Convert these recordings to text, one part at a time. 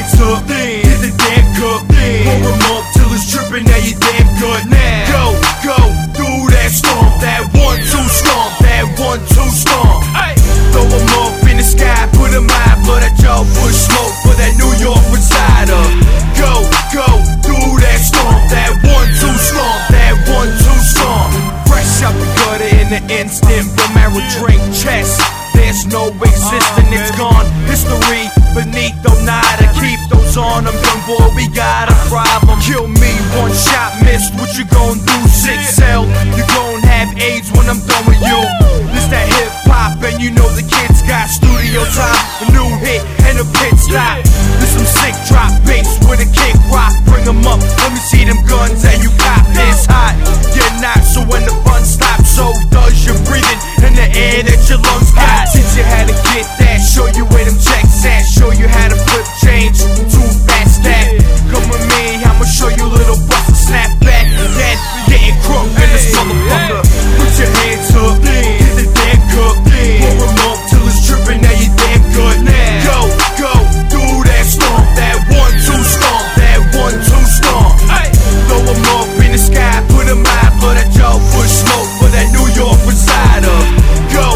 hands up, hit the damn cup, pour 'em up till it's dripping, now you damn good. Now go, do that stomp, that 1-2 stomp, that 1-2 stomp. Throw 'em up in the sky, put 'em high, blow that Joe Bush smoke for that New York insider. Go, do that stomp, that 1-2 stomp, that 1-2 stomp. Fresh out the gutter in the instant, Romero drink chest. There's no existence, it's gone. History beneath, don't nada. Keep those on them, young boy, we got a problem. Kill me, one shot missed, what you gon' do? 6L, you gon' have AIDS when I'm done with you. This that hip hop, and you know the kids got studio time. A new hit and a pit stop. This some sick drop bass with a kick rock. Bring 'em up, let me see them guns that you got. It's hot, you're not, so when the fun stops, so does your breathing in the air that your lungs got. Teach you how to get that, show you where them checks at, show you how to flip change, too fast that. Come with me, I'ma show you a little bust and snap back. Then getting crook in this motherfucker. Put your hands up, hit the damn cup, pour 'em up till it's dripping, now you damn good. Now go, do that stomp, that 1-2 stomp, that 1-2 stomp. Throw 'em up in the sky, put 'em high, blow that Joe Bush smoke for that New York insider. Go,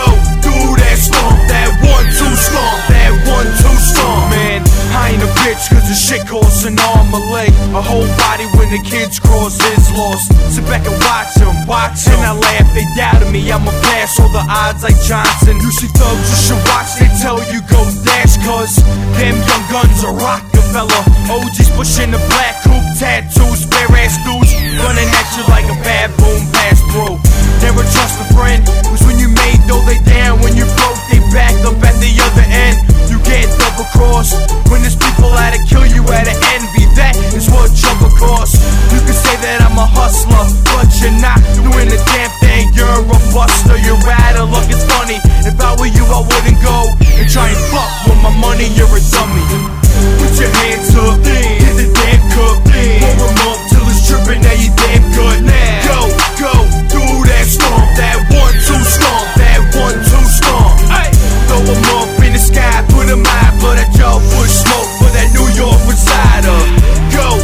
do that stomp, that 1-2 stomp, that 1-2 stomp. Man, I ain't a bitch cause the shit costs an arm, a leg, a whole body when the kids cross is lost. Sit back and watch 'em, and I laugh, they doubted me, I'ma pass all the odds like Johnson. You see thugs, you should watch, they tell you go dash, cause them young guns are Rockefeller. OGs pushing the black coupe, tattoos, bare ass dudes, running at you like a baboon pass through. Never trust a friend, cause when you made though they down, when you broke they back up at the other end. You get double crossed, when there's people out to kill you out of envy, that is what trouble costs. You can say that I'm a hustler, but you're not doing the damn thing, you're a buster, you're out of luck, it's funny. If I were you I wouldn't go and try and fuck with my money, you're a dummy. Put your hands up, hit the damn cup, pour 'em up till it's dripping, now you damn good. Now go, do that stomp, that 1-2 stomp, that 1-2 stomp. Throw 'em up in the sky, put 'em high, blow that Joe Bush smoke for that New York insider. Go,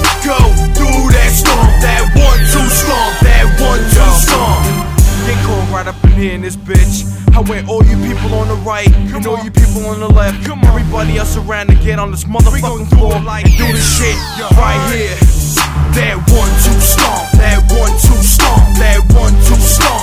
do that stomp, that 1-2 stomp, that 1-2 stomp. Get cold right up in here in this bitch. I want all you people on the right and all you people on the left. Everybody else around to get on this motherfucking floor and do this shit right here. That 1-2 stomp, that 1-2 stomp, that 1-2 stomp.